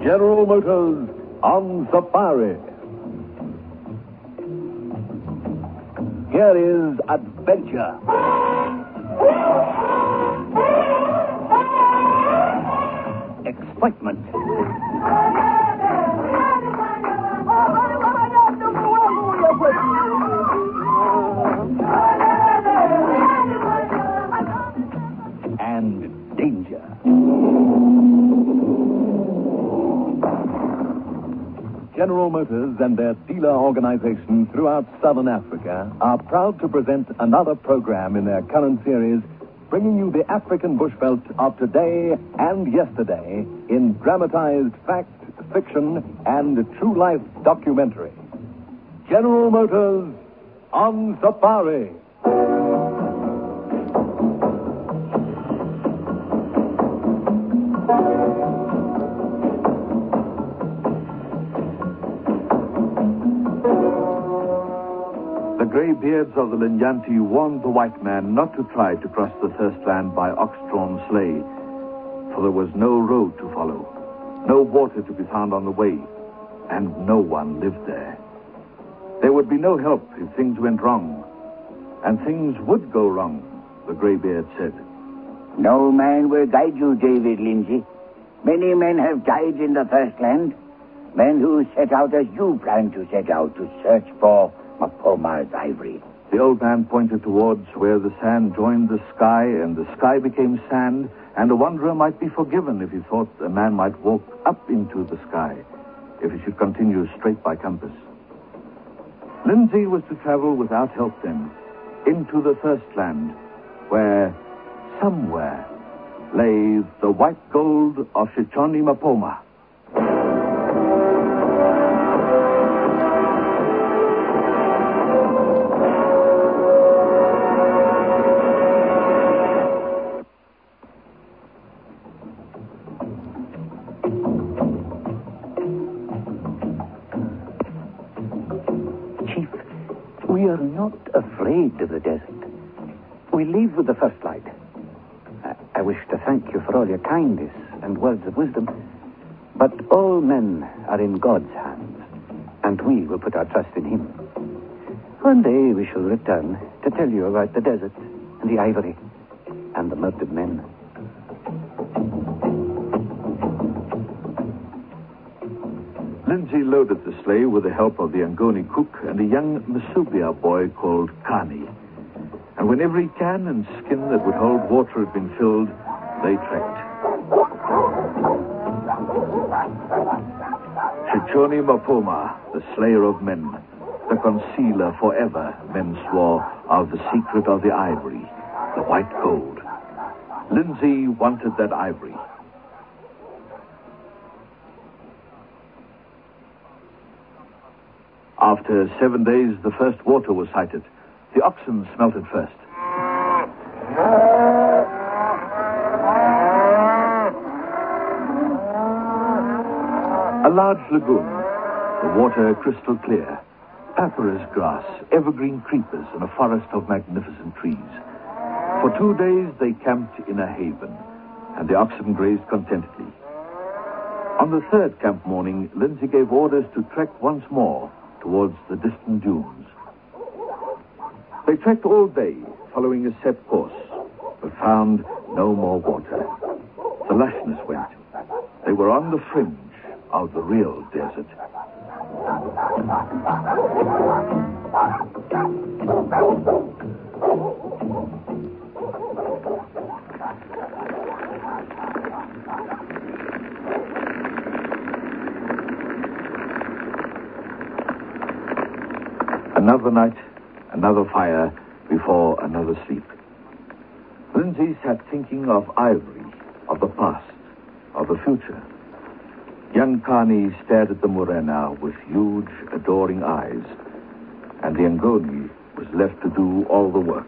General Motors on Safari. Here is adventure. Excitement. And danger. General Motors and their dealer organization throughout Southern Africa are proud to present another program in their current series, bringing you the African bushveld of today and yesterday in dramatized fact, fiction, and true-life documentary. General Motors on Safari. The greybeards of the Linyanti warned the white man not to try to cross the thirst land by ox-drawn sleigh, for there was no road to follow, no water to be found on the way, and no one lived there. There would be no help if things went wrong, and things would go wrong, the greybeard said. No man will guide you, David Lindsay. Many men have died in the thirst land, men who set out as you plan to set out to search for Mapoma's ivory. The old man pointed towards where the sand joined the sky, and the sky became sand, and a wanderer might be forgiven if he thought a man might walk up into the sky, if he should continue straight by compass. Lindsay was to travel without help then, into the thirst land, where, somewhere, lay the white gold of Shichoni Mapoma. We are not afraid of the desert. We leave with the first light. I wish to thank you for all your kindness and words of wisdom. But all men are in God's hands, and we will put our trust in Him. One day we shall return to tell you about the desert and the ivory and the murdered men. Lindsay loaded the sleigh with the help of the Angoni cook and a young Masubia boy called Kani. And when every can and skin that would hold water had been filled, they trekked. Shichoni Mapoma, the slayer of men, the concealer forever, men swore, of the secret of the ivory, the white gold. Lindsay wanted that ivory. After 7 days, the first water was sighted. The oxen smelt it first. A large lagoon, the water crystal clear, papyrus grass, evergreen creepers, and a forest of magnificent trees. For 2 days they camped in a haven, and the oxen grazed contentedly. On the third camp morning, Lindsay gave orders to trek once more towards the distant dunes. They trekked all day, following a set course, but found no more water. The lushness went. They were on the fringe of the real desert. Another night, another fire, before another sleep. Lindsay sat thinking of ivory, of the past, of the future. Young Kani stared at the Morena with huge, adoring eyes, and the Angoni was left to do all the work.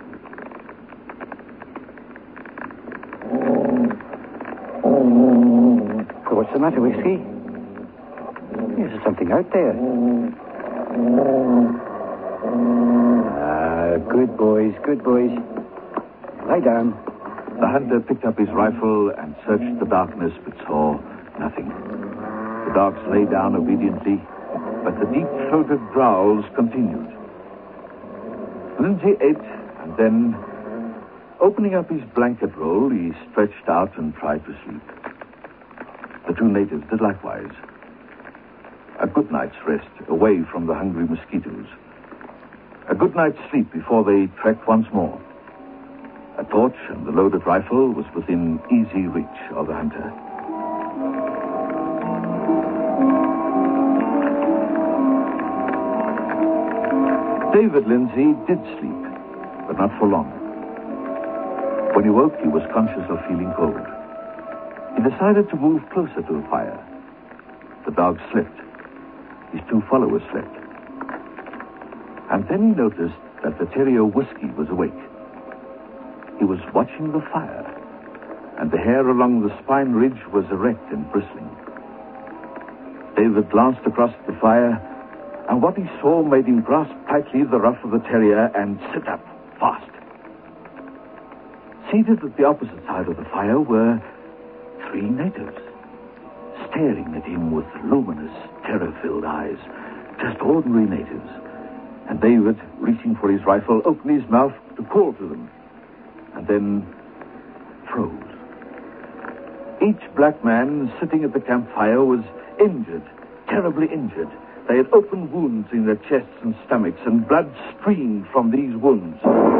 What's the matter, Whiskey? There's something out there. Good boys, good boys. Lie down. The hunter picked up his rifle and searched the darkness, but saw nothing. The dogs lay down obediently, but the deep-throated growls continued. Lindsay ate, and then, opening up his blanket roll, he stretched out and tried to sleep. The two natives did likewise. A good night's rest away from the hungry mosquitoes. A good night's sleep before they trekked once more. A torch and the loaded rifle was within easy reach of the hunter. David Lindsay did sleep, but not for long. When he woke, he was conscious of feeling cold. He decided to move closer to the fire. The dog slept. His two followers slept. And then he noticed that the terrier Whiskey was awake. He was watching the fire, and the hair along the spine ridge was erect and bristling. David glanced across the fire, and what he saw made him grasp tightly the ruff of the terrier and sit up fast. Seated at the opposite side of the fire were 3 natives, staring at him with luminous, terror-filled eyes. Just ordinary natives. And David, reaching for his rifle, opened his mouth to call to them, and then froze. Each black man sitting at the campfire was injured, terribly injured. They had open wounds in their chests and stomachs, and blood streamed from these wounds.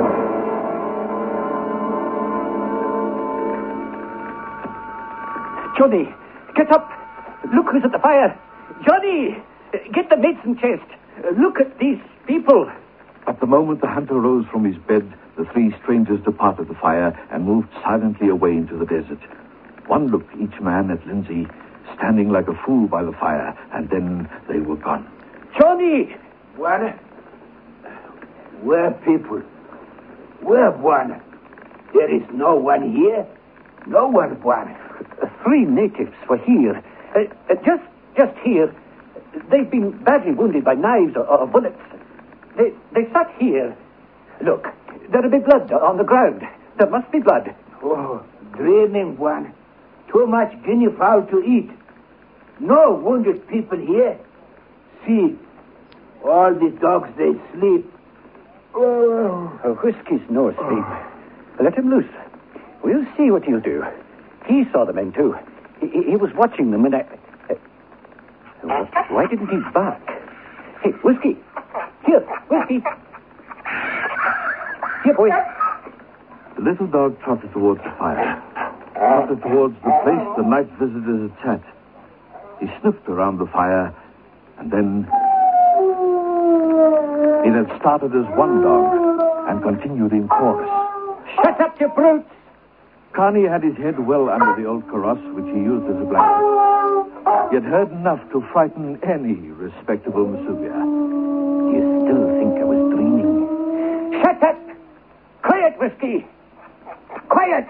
Johnny, get up. Look who's at the fire. Johnny, get the medicine chest. Look at these people. At the moment the hunter rose from his bed, the 3 strangers departed the fire and moved silently away into the desert. One look, each man, at Lindsay, standing like a fool by the fire, and then they were gone. Johnny! What? Where people? Where one? There is no one here. No one, one. 3 natives were here. Just here. They've been badly wounded by knives or bullets. They sat here. Look, there'll be blood on the ground. There must be blood. Oh, dreaming one. Too much guinea fowl to eat. No wounded people here. See, all the dogs, they sleep. Oh, Whiskey's no asleep. Let him loose. We'll see what he'll do. He saw the men, too. He was watching them, and why didn't he bark? Hey, Whiskey. Here, Whiskey. Here, boy. The little dog trotted towards the fire, trotted towards the place the night visitors had sat. He sniffed around the fire, and then it had started as one dog and continued in chorus. Shut up, you brutes! Carney had his head well under the old kaross, which he used as a blanket. He had heard enough to frighten any respectable Masuvia. You still think I was dreaming? Shut up! Quiet, Whiskey! Quiet!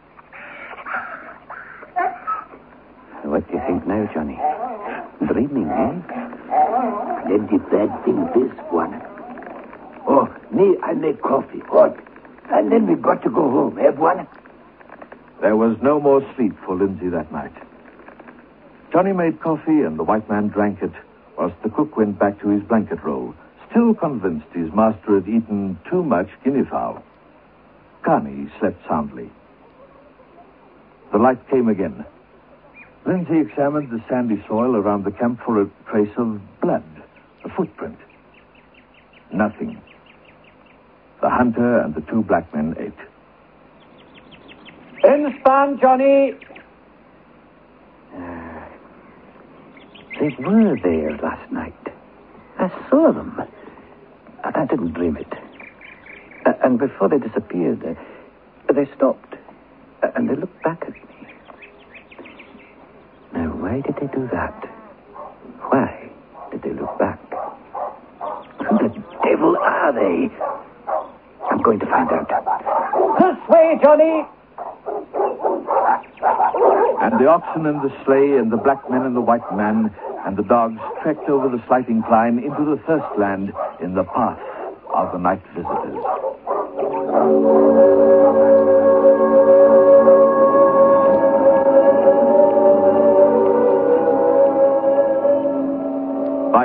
What do you think now, Johnny? Dreaming, eh? Plenty bad thing this one. Oh, me, I make coffee, hot. And then we got to go home, eh, one? There was no more sleep for Lindsay that night. Johnny made coffee and the white man drank it, whilst the cook went back to his blanket roll, still convinced his master had eaten too much guinea fowl. Carney slept soundly. The light came again. Lindsay examined the sandy soil around the camp for a trace of blood, a footprint. Nothing. The hunter and the 2 black men ate. Inspan, Johnny! They were there last night. I saw them. I didn't dream it. And before they disappeared, they stopped. And they looked back at me. Now, why did they do that? Why did they look back? Who the devil are they? I'm going to find out. This way, Johnny! And the oxen and the sleigh and the black men and the white man and the dogs trekked over the slight incline into the thirst land in the path of the night visitors.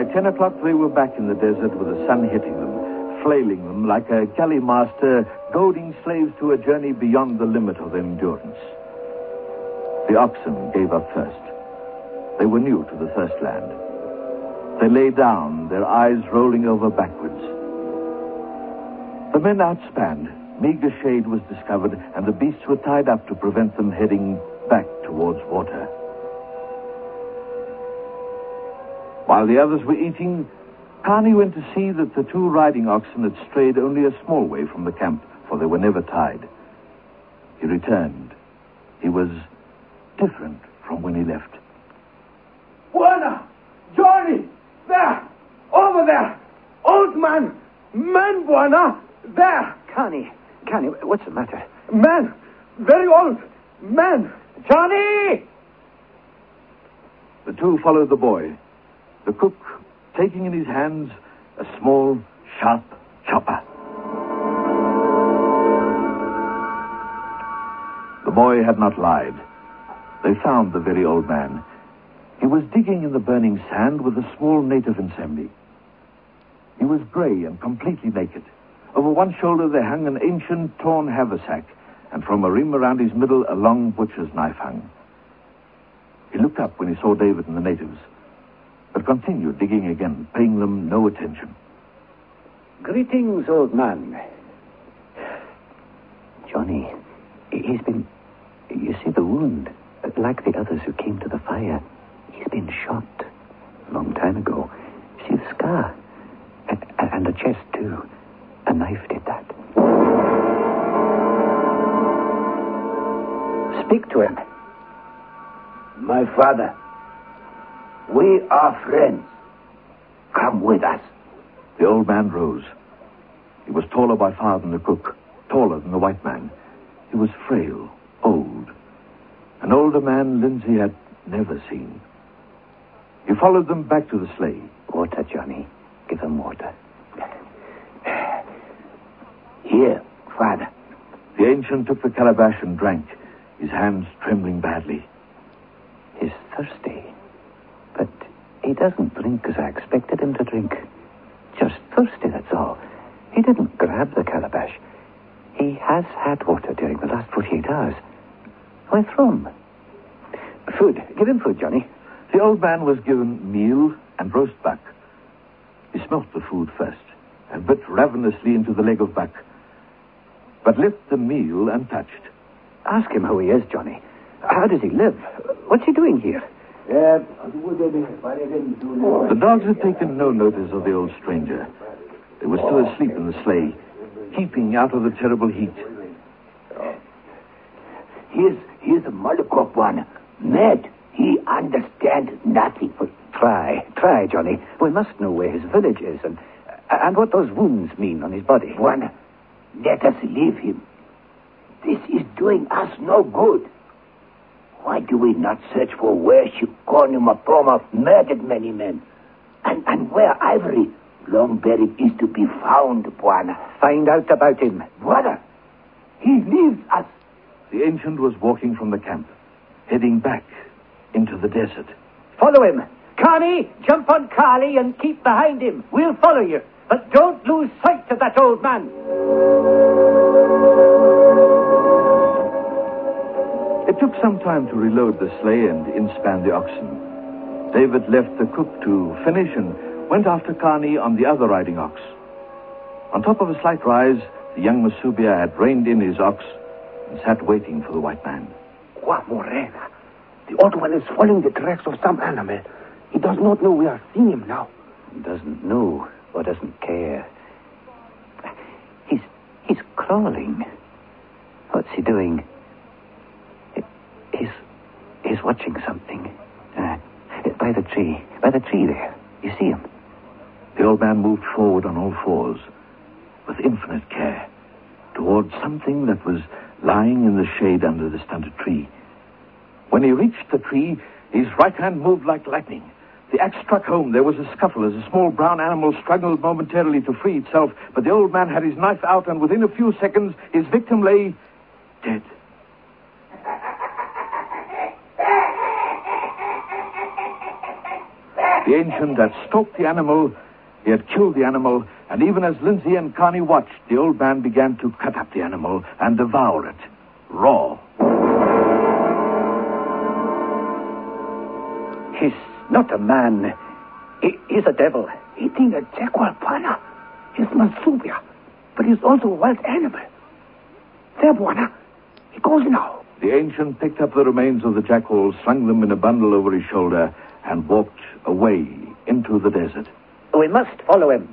By 10 o'clock, they were back in the desert with the sun hitting them, flailing them like a galley master goading slaves to a journey beyond the limit of their endurance. The oxen gave up first. They were new to the thirst land. They lay down, their eyes rolling over backwards. The men outspanned. Meager shade was discovered, and the beasts were tied up to prevent them heading back towards water. While the others were eating, Carney went to see that the two riding oxen had strayed only a small way from the camp, for they were never tied. He returned. He was different from when he left. Buona! Johnny! There! Over there! Old man! Man, Buona! There! Connie, what's the matter? Man! Very old! Man! Johnny! The two followed the boy, the cook taking in his hands a small, sharp chopper. The boy had not lied. They found the very old man. He was digging in the burning sand with a small native ensemble. He was gray and completely naked. Over one shoulder there hung an ancient torn haversack, and from a rim around his middle a long butcher's knife hung. He looked up when he saw David and the natives, but continued digging again, paying them no attention. Greetings, old man. Johnny, he's been... You see the wound? Like the others who came to the fire. He's been shot a long time ago. See the scar? And the chest, too. A knife did that. Speak to him. My father, we are friends. Come with us. The old man rose. He was taller by far than the cook, taller than the white man. He was frail, old. An older man Lindsay had never seen. He followed them back to the sleigh. Water, Johnny. Give him water. Here, father. The ancient took the calabash and drank, his hands trembling badly. He's thirsty. But he doesn't drink as I expected him to drink. Just thirsty, that's all. He didn't grab the calabash. He has had water during the last 48 hours. Where from? Food. Give him food, Johnny. The old man was given meal and roast buck. He smelt the food first and bit ravenously into the leg of buck, but left the meal untouched. Ask him how he is, Johnny. How does he live? What's he doing here? The dogs had taken no notice of the old stranger. They were still asleep in the sleigh, keeping out of the terrible heat. Here's a Molotov one. Mad. He understands nothing. Try, Johnny. We must know where his village is and what those wounds mean on his body. One, let us leave him. This is doing us no good. Why do we not search for where Shikonumatoma murdered many men? And where Ivory, long buried, is to be found, Buana? Find out about him. Buana, he leaves us. The ancient was walking from the camp, heading back into the desert. Follow him. Connie, jump on Carly and keep behind him. We'll follow you. But don't lose sight of that old man. It took some time to reload the sleigh and inspan the oxen. David left the cook to finish and went after Carney on the other riding ox. On top of a slight rise, the young Masubia had reined in his ox and sat waiting for the white man. Qua Morena. The old one is following the tracks of some animal. He does not know we are seeing him now. He doesn't know or doesn't care. He's crawling. What's he doing? He's watching something. By the tree there. You see him? The old man moved forward on all fours with infinite care towards something that was lying in the shade under the stunted tree. When he reached the tree, his right hand moved like lightning. The axe struck home. There was a scuffle as a small brown animal struggled momentarily to free itself, but the old man had his knife out, and within a few seconds, his victim lay dead. The ancient had stalked the animal, he had killed the animal, and even as Lindsay and Carney watched, the old man began to cut up the animal and devour it, raw. He's not a man. He's a devil. Eating a jackal, Bwana. He's Masubia, but he's also a wild animal. There, Bwana. He goes now. The ancient picked up the remains of the jackal, slung them in a bundle over his shoulder, and walked away into the desert. We must follow him.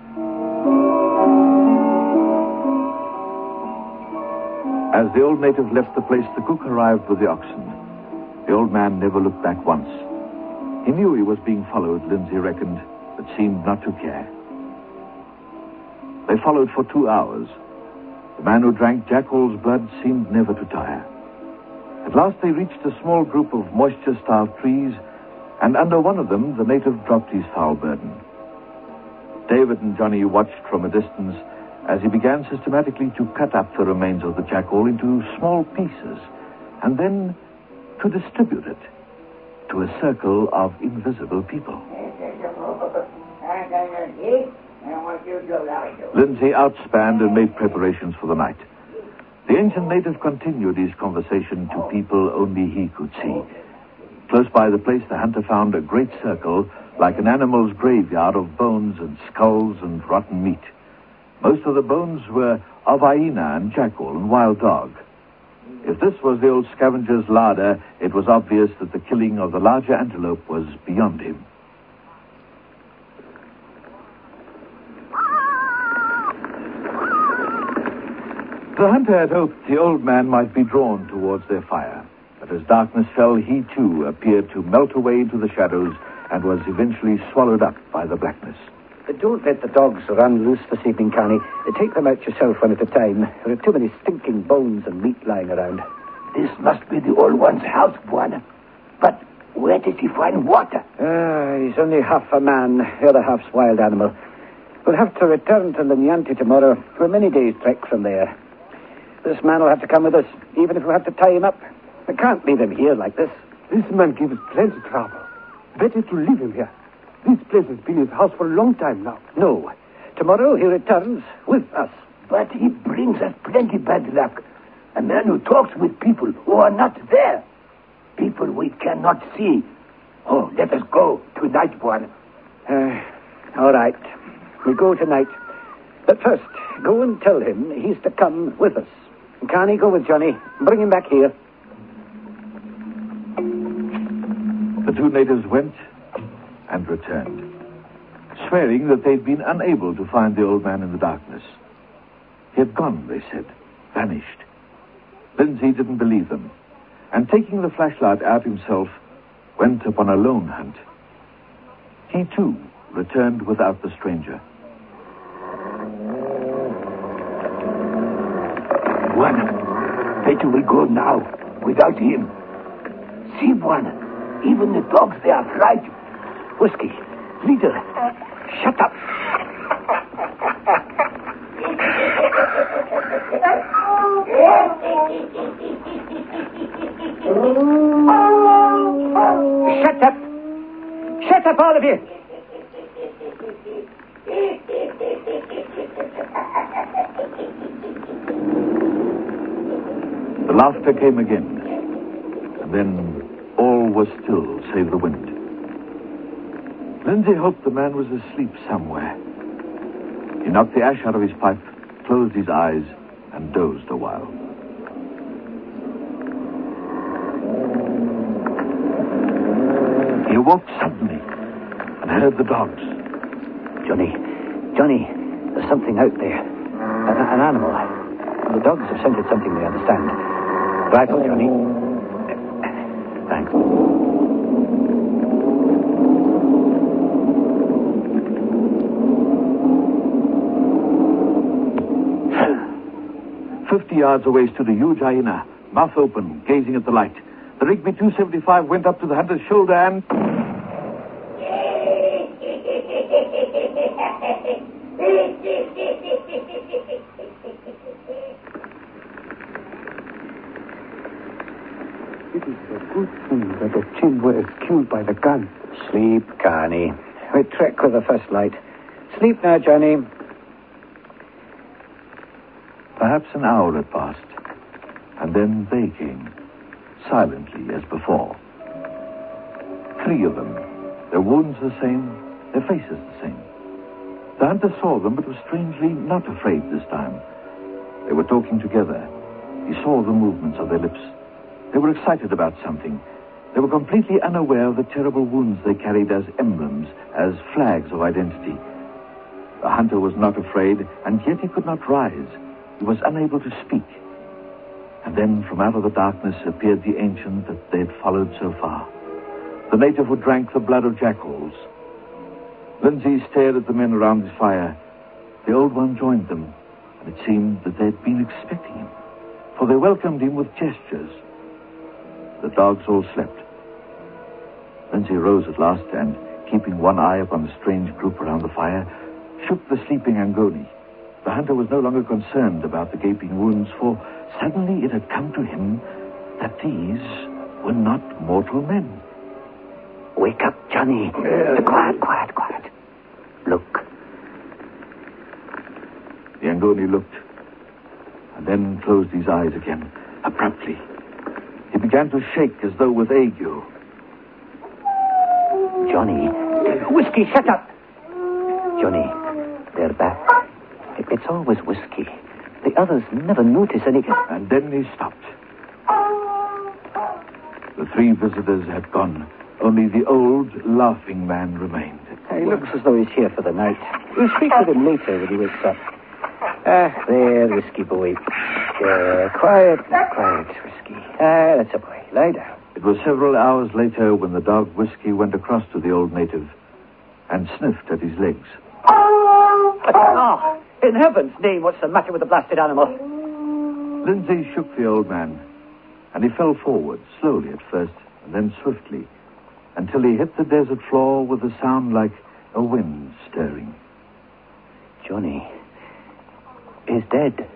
As the old native left the place, the cook arrived with the oxen. The old man never looked back once. He knew he was being followed, Lindsay reckoned, but seemed not to care. They followed for 2 hours. The man who drank jackal's blood seemed never to tire. At last they reached a small group of moisture-starved trees, and under one of them the native dropped his foul burden. David and Johnny watched from a distance as he began systematically to cut up the remains of the jackal into small pieces, and then to distribute it to a circle of invisible people. Lindsay outspanned and made preparations for the night. The ancient native continued his conversation to people only he could see. Close by the place, the hunter found a great circle, like an animal's graveyard of bones and skulls and rotten meat. Most of the bones were of hyena and jackal and wild dog. If this was the old scavenger's larder, it was obvious that the killing of the larger antelope was beyond him. The hunter had hoped the old man might be drawn towards their fire. But as darkness fell, he too appeared to melt away into the shadows and was eventually swallowed up by the blackness. Don't let the dogs run loose this evening, Carney. Take them out yourself one at a time. There are too many stinking bones and meat lying around. This must be the old one's house, Bwana. But where does he find water? He's only half a man, the other half's wild animal. We'll have to return to Linyanti tomorrow for a many days' trek from there. This man will have to come with us, even if we have to tie him up. We can't leave him here like this. This man gives us plenty of trouble. Better to leave him here. This place has been his house for a long time now. No. Tomorrow he returns with us. But he brings us plenty bad luck. A man who talks with people who are not there. People we cannot see. Oh, let us go tonight, Bwana. All right. We'll go tonight. But first, go and tell him he's to come with us. Can't he go with Johnny? Bring him back here. The two natives went and returned, swearing that they'd been unable to find the old man in the darkness. He had gone, they said, vanished. Lindsay didn't believe them, and taking the flashlight out himself, went upon a lone hunt. He, too, returned without the stranger. Bwana, better we go now, without him. See, Bwana, even the dogs, they are frightened. Whiskey, leader, shut up. Shut up. Shut up, all of you. The laughter came again, and then all was still save the wind. Lindsay hoped the man was asleep somewhere. He knocked the ash out of his pipe, closed his eyes, and dozed a while. He awoke suddenly and heard the dogs. Johnny, there's something out there. An animal. The dogs have scented something they understand. Rifle, Johnny. Thanks. 50 yards away stood a huge hyena, mouth open, gazing at the light. The Rigby 275 went up to the hunter's shoulder and... It is a good thing that the Chilwa is killed by the gun. Sleep, Carney. We trek with the first light. Sleep now, Johnny. Perhaps an hour had passed, and then they came, silently as before. 3 of them, their wounds the same, their faces the same. The hunter saw them, but was strangely not afraid this time. They were talking together. He saw the movements of their lips. They were excited about something. They were completely unaware of the terrible wounds they carried as emblems, as flags of identity. The hunter was not afraid, and yet he could not rise. He was unable to speak. And then from out of the darkness appeared the ancient that they had followed so far. The native who drank the blood of jackals. Lindsay stared at the men around his fire. The old one joined them, and it seemed that they had been expecting him, for they welcomed him with gestures. The dogs all slept. Lindsay rose at last and, keeping one eye upon the strange group around the fire, shook the sleeping Angoni. The hunter was no longer concerned about the gaping wounds, for suddenly it had come to him that these were not mortal men. Wake up, Johnny. Quiet. Look. The Angoni looked, and then closed his eyes again, abruptly. He began to shake as though with ague. Johnny. Whiskey, shut up. Johnny, they're back. It's always whiskey. The others never notice any... And then he stopped. The 3 visitors had gone. Only the old, laughing man remained. He looks as though he's here for the night. We'll speak with him later when he wakes up. There, Whiskey boy. Quiet, Whiskey. That's a boy. Lie down. It was several hours later when the dog Whiskey went across to the old native and sniffed at his legs. Oh, in heaven's name, what's the matter with the blasted animal? Lindsay shook the old man, and he fell forward, slowly at first, and then swiftly, until he hit the desert floor with a sound like a wind stirring. Johnny is dead.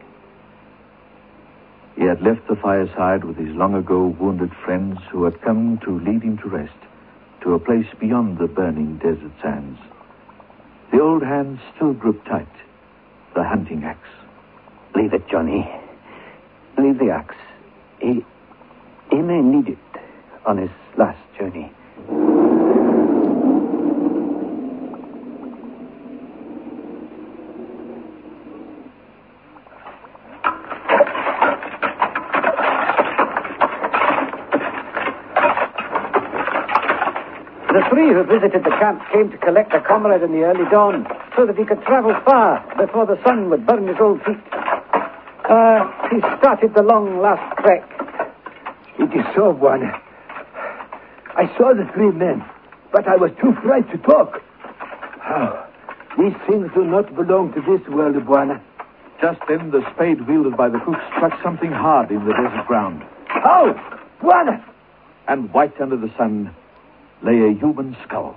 He had left the fireside with his long-ago wounded friends who had come to lead him to rest, to a place beyond the burning desert sands. The old hand still gripped tight, the hunting axe. Leave it, Johnny. Leave the axe. He may need it on his last journey. The 3 who visited the camp came to collect a comrade in the early dawn so that he could travel far before the sun would burn his old feet. He started the long last trek. It is so, Buana. I saw the 3 men, but I was too frightened to talk. Oh, these things do not belong to this world, Buana. Just then, the spade wielded by the cook struck something hard in the desert ground. Oh, Buana! And white under the sun lay a human skull.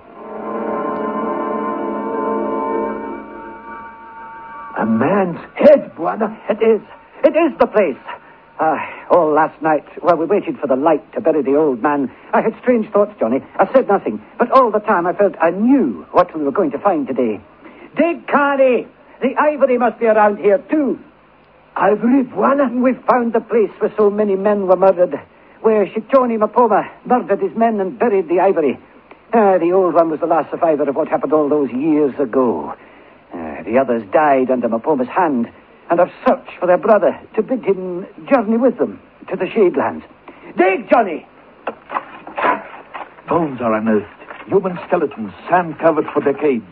A man's head, Buana. It is the place. All last night, while we waited for the light to bury the old man, I had strange thoughts, Johnny. I said nothing, but all the time I felt I knew what we were going to find today. Dig, Carney! The ivory must be around here, too. Ivory, Buana? We've found the place where so many men were murdered, where Shichoni Mapoma murdered his men and buried the ivory. The old one was the last survivor of what happened all those years ago. The others died under Mapoma's hand, and have searched for their brother to bid him journey with them to the Shadelands. Dig, Johnny! Bones are unearthed. Human skeletons, sand-covered for decades.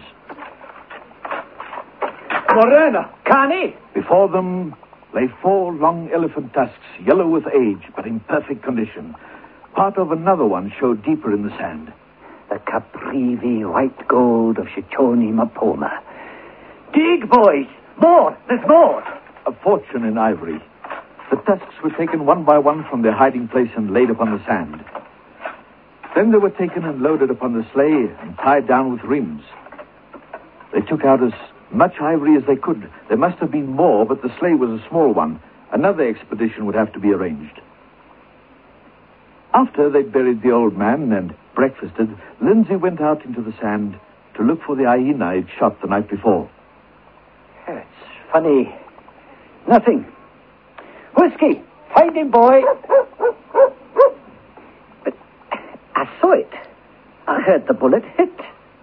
Morena! Carney! Before them lay 4 long elephant tusks, yellow with age, but in perfect condition. Part of another one showed deeper in the sand. The Caprivi white gold of Shichoni Mapoma. Dig, boys! More! There's more! A fortune in ivory. The tusks were taken one by one from their hiding place and laid upon the sand. Then they were taken and loaded upon the sleigh and tied down with rheims. They took out as much ivory as they could. There must have been more, but the sleigh was a small one. Another expedition would have to be arranged. After they'd buried the old man and breakfasted, Lindsay went out into the sand to look for the hyena he'd shot the night before. It's funny. Nothing. Whiskey, find him, boy. But I saw it. I heard the bullet hit.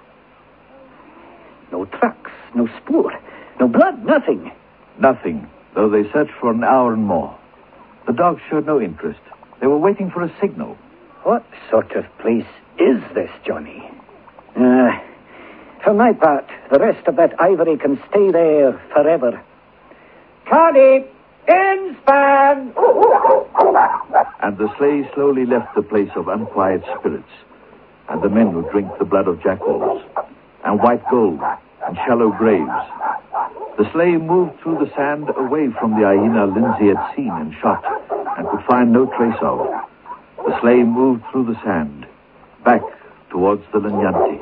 No tracks, no spoor, no blood, nothing. Nothing, though they searched for an hour and more. The dogs showed no interest. They were waiting for a signal. What sort of place is this, Johnny? For my part, the rest of that ivory can stay there forever. Connie, inspan! And the sleigh slowly left the place of unquiet spirits, and the men would drink the blood of jackals, and white gold, and shallow graves. The sleigh moved through the sand away from the hyena Lindsay had seen and shot, and could find no trace of. The sleigh moved through the sand, back towards the Linyanti.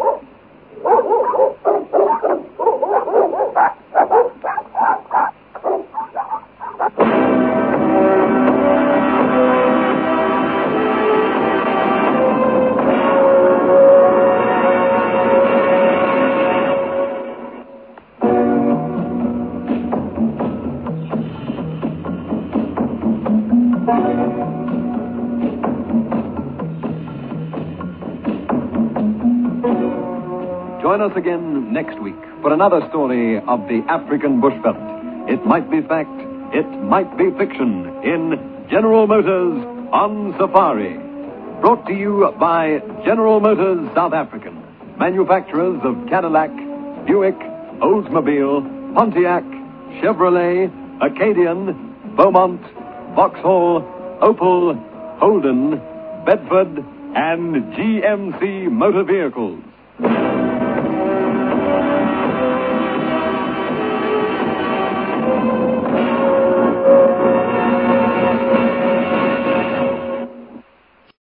Join us again next week for another story of the African bushveld. It might be fact, it might be fiction in General Motors on Safari. Brought to you by General Motors South African, manufacturers of Cadillac, Buick, Oldsmobile, Pontiac, Chevrolet, Acadian, Beaumont, Vauxhall, Opel, Holden, Bedford, and GMC motor vehicles.